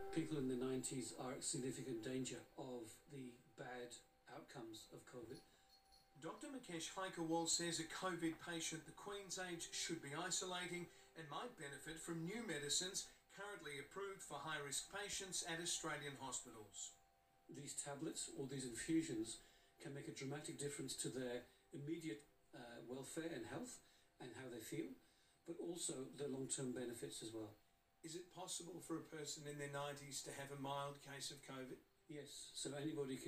people in their 90s are at significant danger of the bad outcomes of COVID. Dr Mukesh Haikerwal says a COVID patient the Queen's age should be isolating and might benefit from new medicines currently approved for high-risk patients at Australian hospitals. These tablets or these infusions can make a dramatic difference to their immediate welfare and health and how they feel, but also the long-term benefits as well. Is it possible for a person in their 90s to have a mild case of COVID? Yes, so anybody can